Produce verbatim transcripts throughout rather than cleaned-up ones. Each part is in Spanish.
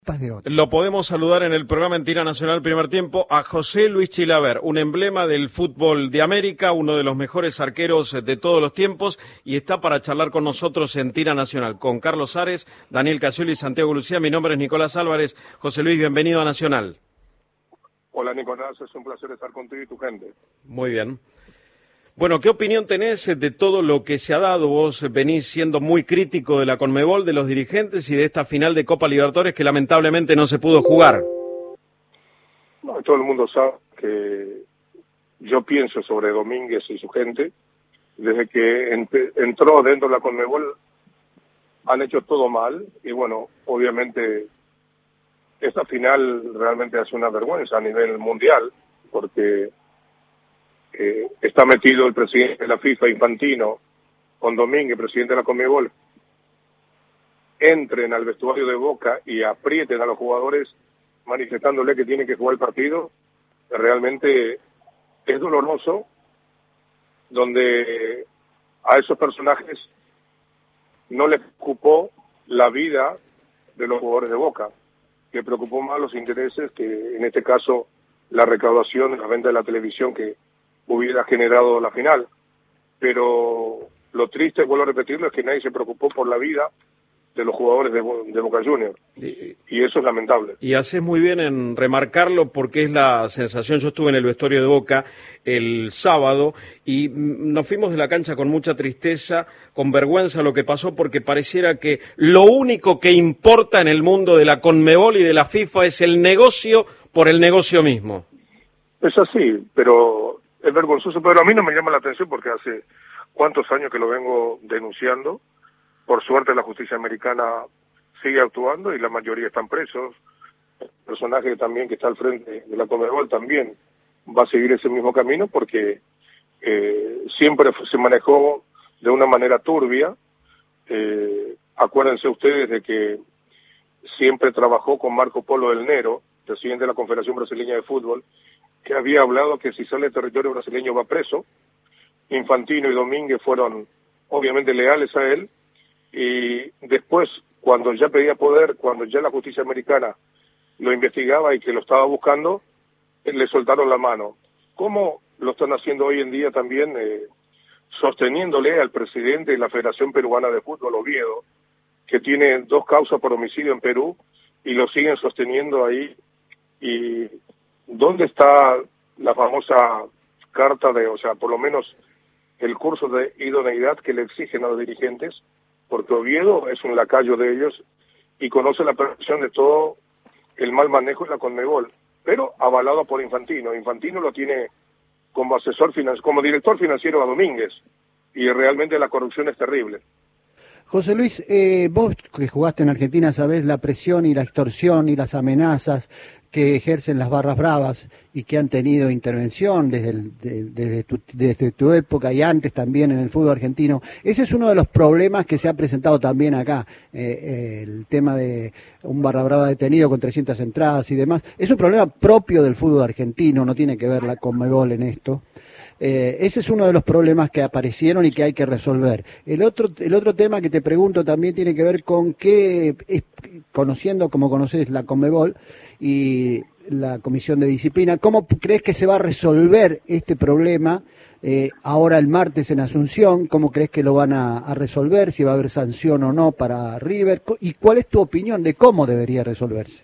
De otro. Lo podemos saludar en el programa en Tira Nacional Primer Tiempo a José Luis Chilaver, un emblema del fútbol de América, uno de los mejores arqueros de todos los tiempos, y está para charlar con nosotros en Tira Nacional, con Carlos Ares, Daniel Casioli y Santiago Lucía. Mi nombre es Nicolás Álvarez. José Luis, bienvenido a Nacional. Hola Nicolás, es un placer estar contigo y tu gente. Muy bien. Bueno, ¿qué opinión tenés de todo lo que se ha dado? Vos venís siendo muy crítico de la Conmebol, de los dirigentes y de esta final de Copa Libertadores que lamentablemente no se pudo jugar. No, todo el mundo sabe que yo pienso sobre Domínguez y su gente. Desde que ent- entró dentro de la Conmebol han hecho todo mal y bueno, obviamente esta final realmente hace una vergüenza a nivel mundial porque Eh, está metido el presidente de la FIFA, Infantino, con Domínguez, presidente de la Conmebol, entren al vestuario de Boca y aprieten a los jugadores manifestándole que tienen que jugar el partido, realmente es doloroso, donde a esos personajes no les preocupó la vida de los jugadores de Boca, que preocupó más los intereses que, en este caso, la recaudación, la venta de la televisión que hubiera generado la final, pero lo triste, vuelvo a repetirlo, es que nadie se preocupó por la vida de los jugadores de, Bo- de Boca Juniors, y, y eso es lamentable. Y haces muy bien en remarcarlo porque es la sensación. Yo estuve en el vestuario de Boca el sábado y nos fuimos de la cancha con mucha tristeza, con vergüenza lo que pasó, porque pareciera que lo único que importa en el mundo de la Conmebol y de la FIFA es el negocio por el negocio mismo. Es así, pero es vergonzoso, pero a mí no me llama la atención porque hace cuántos años que lo vengo denunciando. Por suerte la justicia americana sigue actuando y la mayoría están presos. El personaje también que está al frente de la Conmebol también va a seguir ese mismo camino porque eh, siempre se manejó de una manera turbia. Eh, acuérdense ustedes de que siempre trabajó con Marco Polo del Nero, presidente de la Confederación Brasileña de Fútbol, que había hablado que si sale del territorio brasileño va preso. Infantino y Domínguez fueron obviamente leales a él, y después, cuando ya pedía poder, cuando ya la justicia americana lo investigaba y que lo estaba buscando, le soltaron la mano. ¿Cómo lo están haciendo hoy en día también, eh, sosteniéndole al presidente de la Federación Peruana de Fútbol, Oviedo, que tiene dos causas por homicidio en Perú, y lo siguen sosteniendo ahí? Y ¿dónde está la famosa carta de, o sea, por lo menos el curso de idoneidad que le exigen a los dirigentes? Porque Oviedo es un lacayo de ellos y conoce la perfección de todo el mal manejo de la Conmebol, pero avalado por Infantino. Infantino lo tiene como asesor financiero, como director financiero a Domínguez, y realmente la corrupción es terrible. José Luis, eh, vos que jugaste en Argentina sabés la presión y la extorsión y las amenazas que ejercen las barras bravas y que han tenido intervención desde, el, de, desde, tu, desde tu época y antes también en el fútbol argentino. Ese es uno de los problemas que se ha presentado también acá, eh, eh, el tema de un barra brava detenido con trescientas entradas y demás. Es un problema propio del fútbol argentino, no tiene que ver la Conmebol en esto. Eh, ese es uno de los problemas que aparecieron y que hay que resolver. El otro, el otro tema que te pregunto también tiene que ver con que, es, conociendo como conoces la Conmebol y la Comisión de Disciplina, ¿cómo crees que se va a resolver este problema eh, ahora el martes en Asunción? ¿Cómo crees que lo van a, a resolver? Si va a haber sanción o no para River. ¿Y cuál es tu opinión de cómo debería resolverse?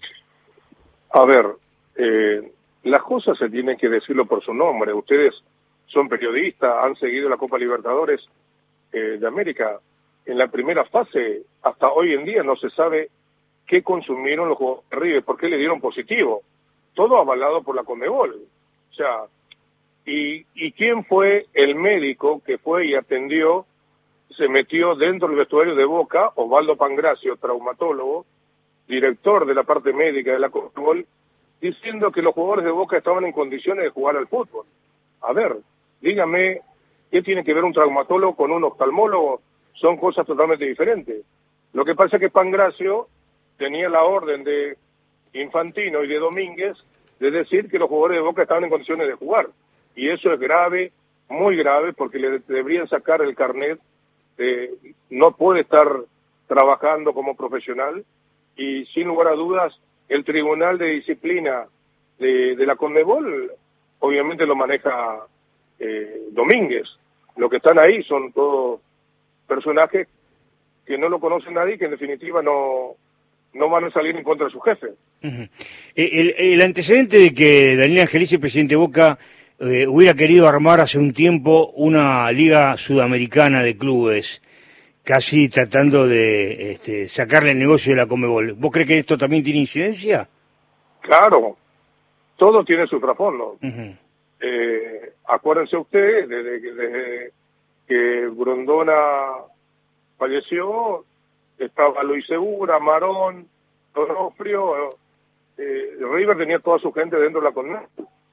A ver, eh... las cosas se tienen que decirlo por su nombre. Ustedes son periodistas, han seguido la Copa Libertadores eh, de América. En la primera fase, hasta hoy en día, no se sabe qué consumieron los jugadores de River, por qué le dieron positivo. Todo avalado por la Conmebol. O sea, ¿y, y quién fue el médico que fue y atendió, se metió dentro del vestuario de Boca? Osvaldo Pangracio, traumatólogo, director de la parte médica de la Conmebol, diciendo que los jugadores de Boca estaban en condiciones de jugar al fútbol. A ver, dígame, ¿qué tiene que ver un traumatólogo con un oftalmólogo? Son cosas totalmente diferentes. Lo que pasa es que Pangracio tenía la orden de Infantino y de Domínguez de decir que los jugadores de Boca estaban en condiciones de jugar. Y eso es grave, muy grave, porque le deberían sacar el carnet. De, no puede estar trabajando como profesional y sin lugar a dudas el Tribunal de Disciplina de, de la Conmebol obviamente lo maneja eh, Domínguez. Los que están ahí son todos personajes que no lo conoce nadie y que en definitiva no, no van a salir en contra de su jefe. Uh-huh. el, el antecedente de que Daniel Angelici, presidente Boca, eh, hubiera querido armar hace un tiempo una liga sudamericana de clubes, casi tratando de este, sacarle el negocio de la Conmebol. ¿Vos crees que esto también tiene incidencia? Claro, todo tiene su trasfondo. Uh-huh. Eh, acuérdense ustedes, desde, desde que Grondona falleció, estaba Luis Segura, Marón, Donofrio, eh, River tenía toda su gente dentro de la Conmebol.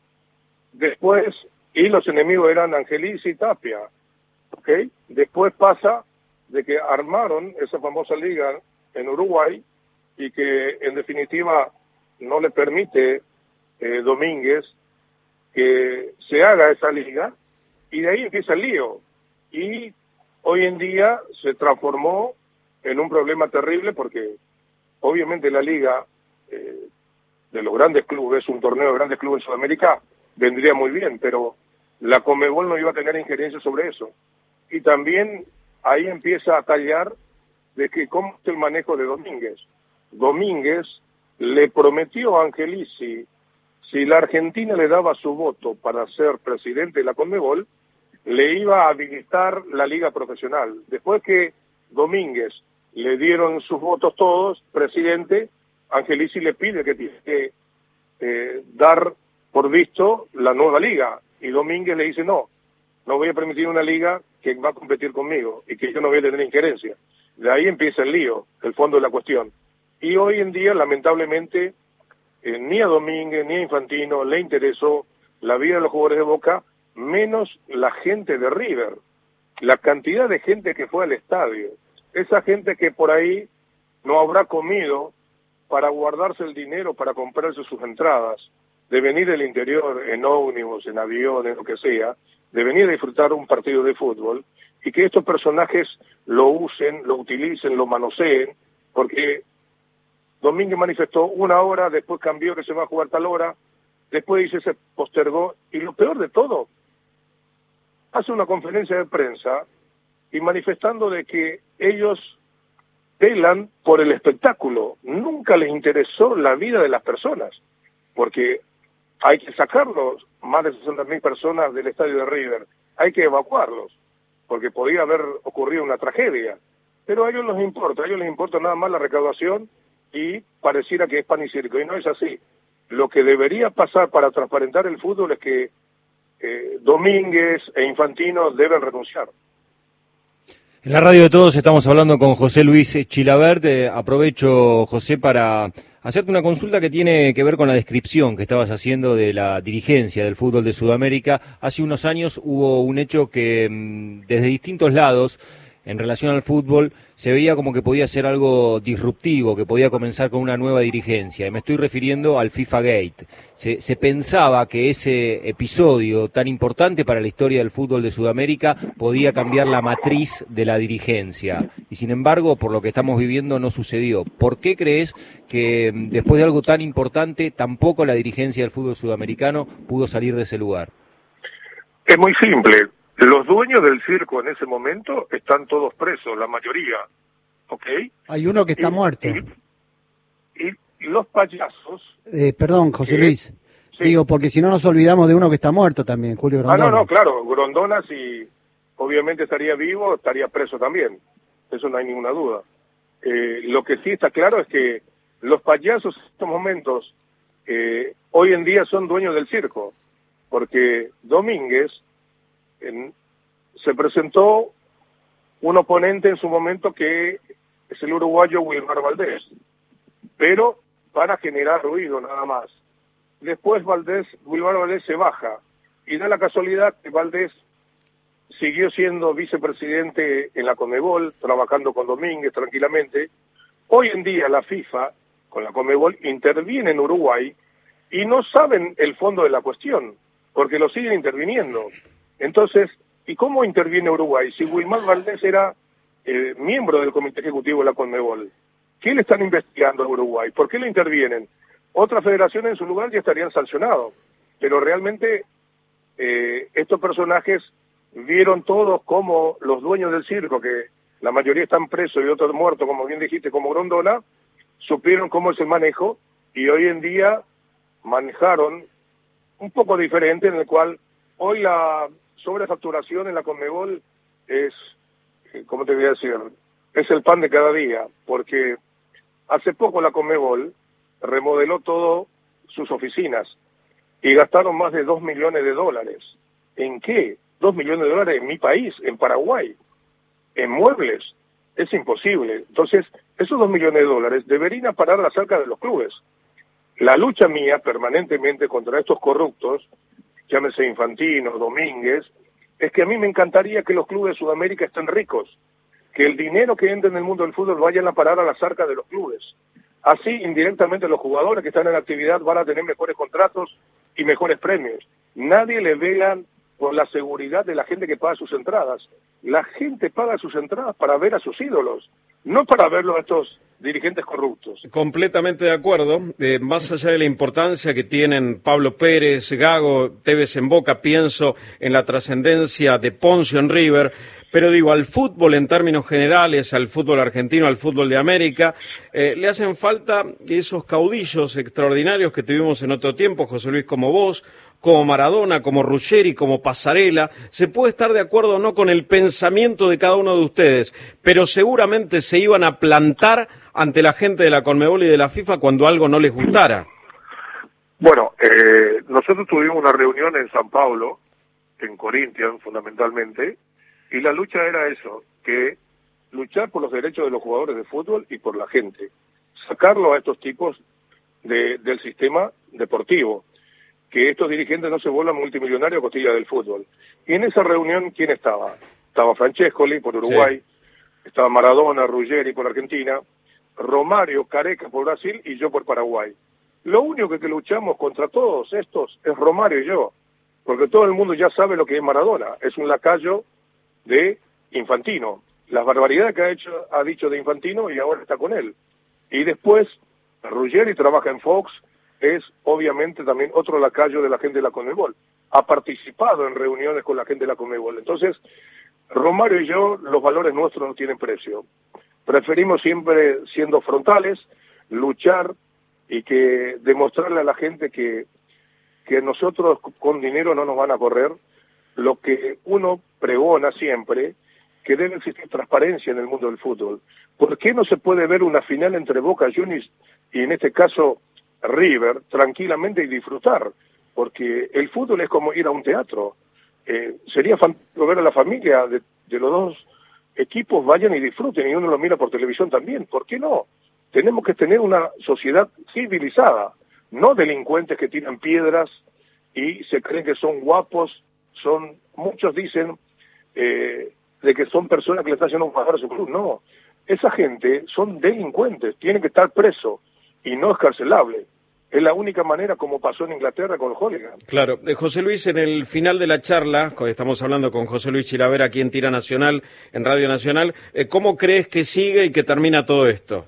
Después, y los enemigos eran Angelici y Tapia, ¿ok? Después pasa de que armaron esa famosa liga en Uruguay y que en definitiva no le permite eh, Domínguez que se haga esa liga, y de ahí empieza el lío. Y hoy en día se transformó en un problema terrible porque obviamente la liga eh, de los grandes clubes, un torneo de grandes clubes en Sudamérica, vendría muy bien, pero la Conmebol no iba a tener injerencia sobre eso. Y también ahí empieza a tallar de que cómo es el manejo de Domínguez. Domínguez le prometió a Angelici, si la Argentina le daba su voto para ser presidente de la Conmebol, le iba a habilitar la liga profesional. Después que Domínguez le dieron sus votos todos, presidente, Angelici le pide que tiene que eh, dar por visto la nueva liga. Y Domínguez le dice, no, no voy a permitir una liga que va a competir conmigo y que yo no voy a tener injerencia. De ahí empieza el lío, el fondo de la cuestión. Y hoy en día, lamentablemente, eh, ni a Domínguez ni a Infantino le interesó la vida de los jugadores de Boca, menos la gente de River. La cantidad de gente que fue al estadio. Esa gente que por ahí no habrá comido para guardarse el dinero para comprarse sus entradas, de venir del interior en ómnibus, en aviones, lo que sea, de venir a disfrutar un partido de fútbol, y que estos personajes lo usen, lo utilicen, lo manoseen, porque Domínguez manifestó una hora, después cambió que se va a jugar tal hora, después dice se postergó, y lo peor de todo, hace una conferencia de prensa y manifestando de que ellos velan por el espectáculo, nunca les interesó la vida de las personas, porque hay que sacarlos, más de sesenta mil personas del estadio de River, hay que evacuarlos, porque podía haber ocurrido una tragedia, pero a ellos les importa, a ellos les importa nada más la recaudación y pareciera que es pan y circo, y no es así. Lo que debería pasar para transparentar el fútbol es que eh, Domínguez e Infantino deben renunciar. En la radio de todos estamos hablando con José Luis Chilabert. Eh, aprovecho, José, para hacerte una consulta que tiene que ver con la descripción que estabas haciendo de la dirigencia del fútbol de Sudamérica. Hace unos años hubo un hecho que mmm, desde distintos lados, en relación al fútbol, se veía como que podía ser algo disruptivo, que podía comenzar con una nueva dirigencia. Y me estoy refiriendo al FIFA Gate. Se, se pensaba que ese episodio tan importante para la historia del fútbol de Sudamérica podía cambiar la matriz de la dirigencia. Y sin embargo, por lo que estamos viviendo, no sucedió. ¿Por qué crees que después de algo tan importante, tampoco la dirigencia del fútbol sudamericano pudo salir de ese lugar? Es muy simple. Los dueños del circo en ese momento están todos presos, la mayoría, ¿ok? Hay uno que está y, muerto. Y, y los payasos... Eh, perdón, José ¿eh? Luis. Sí. Digo, porque si no nos olvidamos de uno que está muerto también, Julio Grondona. Ah, no, no, claro. Grondona, si obviamente estaría vivo, estaría preso también. Eso no hay ninguna duda. Eh, lo que sí está claro es que los payasos en estos momentos, eh, hoy en día son dueños del circo. Porque Domínguez... En, se presentó un oponente en su momento que es el uruguayo Wilmar Valdés, pero para generar ruido nada más. Después Valdés, Wilmar Valdés se baja, y da la casualidad que Valdés siguió siendo vicepresidente en la Conmebol, trabajando con Domínguez tranquilamente. Hoy en día la FIFA, con la Conmebol, interviene en Uruguay y no saben el fondo de la cuestión, porque lo siguen interviniendo. Entonces, ¿y cómo interviene Uruguay? Si Wilmar Valdés era eh, miembro del Comité Ejecutivo de la Conmebol, ¿Qué le están investigando a Uruguay? ¿Por qué le intervienen? Otras federaciones en su lugar ya estarían sancionados, pero realmente eh, estos personajes vieron todos como los dueños del circo, que la mayoría están presos y otros muertos, como bien dijiste, como Grondona, supieron cómo es el manejo y hoy en día manejaron un poco diferente, en el cual hoy la sobrefacturación en la Conmebol es, ¿cómo te voy a decir? Es el pan de cada día, porque hace poco la Conmebol remodeló todo sus oficinas y gastaron más de dos millones de dólares. ¿En qué? Dos millones de dólares en mi país, en Paraguay, en muebles. Es imposible. Entonces, esos dos millones de dólares deberían parar a la cerca de los clubes. La lucha mía permanentemente contra estos corruptos, llámese Infantino, Domínguez, es que a mí me encantaría que los clubes de Sudamérica estén ricos, que el dinero que entra en el mundo del fútbol vayan a parar a la cerca de los clubes. Así, indirectamente, los jugadores que están en actividad van a tener mejores contratos y mejores premios. Nadie le vela por la seguridad de la gente que paga sus entradas. La gente paga sus entradas para ver a sus ídolos, no para verlos a estos dirigentes corruptos. Completamente de acuerdo. Eh, más allá de la importancia que tienen Pablo Pérez, Gago, Tevez en Boca, pienso en la trascendencia de Poncio en River, pero digo, al fútbol en términos generales, al fútbol argentino, al fútbol de América, eh, le hacen falta esos caudillos extraordinarios que tuvimos en otro tiempo, José Luis, como vos, como Maradona, como Ruggeri, como Pasarela. Se puede estar de acuerdo o no con el pensamiento de cada uno de ustedes, pero seguramente se iban a plantar ante la gente de la Conmebol y de la FIFA cuando algo no les gustara. Bueno, eh, nosotros tuvimos una reunión en San Pablo, en Corinthians fundamentalmente, y la lucha era eso, que luchar por los derechos de los jugadores de fútbol y por la gente, sacarlo a estos tipos de, del sistema deportivo, que estos dirigentes no se vuelvan multimillonarios a costilla del fútbol. Y en esa reunión, ¿quién estaba? Estaba Francescoli por Uruguay, sí. Estaba Maradona, Ruggeri por Argentina, Romario, Careca por Brasil y yo por Paraguay. Lo único que, que luchamos contra todos estos es Romario y yo, porque todo el mundo ya sabe lo que es Maradona, es un lacayo de Infantino, las barbaridades que ha hecho, ha dicho de Infantino y ahora está con él. Y después, Ruggeri trabaja en Fox, es obviamente también otro lacayo de la gente de la Conmebol, ha participado en reuniones con la gente de la Conmebol. Entonces, Romario y yo, los valores nuestros no tienen precio. Preferimos siempre, siendo frontales, luchar y que demostrarle a la gente que, que nosotros con dinero no nos van a correr. Lo que uno pregona siempre, que debe existir transparencia en el mundo del fútbol. ¿Por qué no se puede ver una final entre Boca Juniors y en este caso River tranquilamente y disfrutar? Porque el fútbol es como ir a un teatro. Eh, sería fantástico ver a la familia de, de los dos equipos vayan y disfruten y uno lo mira por televisión también. ¿Por qué no? Tenemos que tener una sociedad civilizada, no delincuentes que tiran piedras y se creen que son guapos. Son, muchos dicen eh, de que son personas que le están haciendo un favor a su club. No, esa gente son delincuentes, tienen que estar presos y no escarcelable. Es la única manera como pasó en Inglaterra con Holligan. Claro. Eh, José Luis, en el final de la charla, estamos hablando con José Luis Chilavert aquí en Tira Nacional, en Radio Nacional, eh, ¿cómo crees que sigue y que termina todo esto?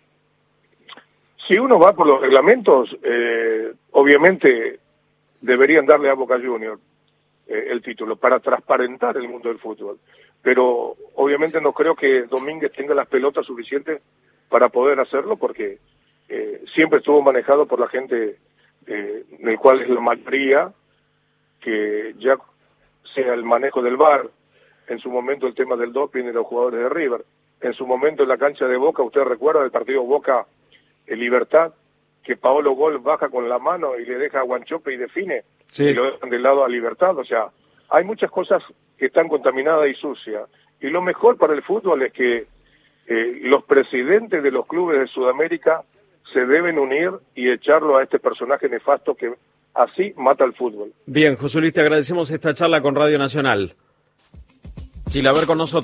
Si uno va por los reglamentos, eh, obviamente deberían darle a Boca Juniors eh, el título para transparentar el mundo del fútbol. Pero obviamente no creo que Domínguez tenga las pelotas suficientes para poder hacerlo, porque Eh, siempre estuvo manejado por la gente, eh, en el cual es la mayoría, que ya sea el manejo del V A R, en su momento el tema del doping de los jugadores de River, en su momento en la cancha de Boca, usted recuerda del partido Boca en Libertad, que Paolo Gol baja con la mano y le deja a Guanchope y define, sí. Y lo dejan del lado a Libertad. O sea, hay muchas cosas que están contaminadas y sucias, y lo mejor para el fútbol es que eh, los presidentes de los clubes de Sudamérica se deben unir y echarlo a este personaje nefasto que así mata el fútbol. Bien, José Luis, te agradecemos esta charla con Radio Nacional. Chilavert con nosotros.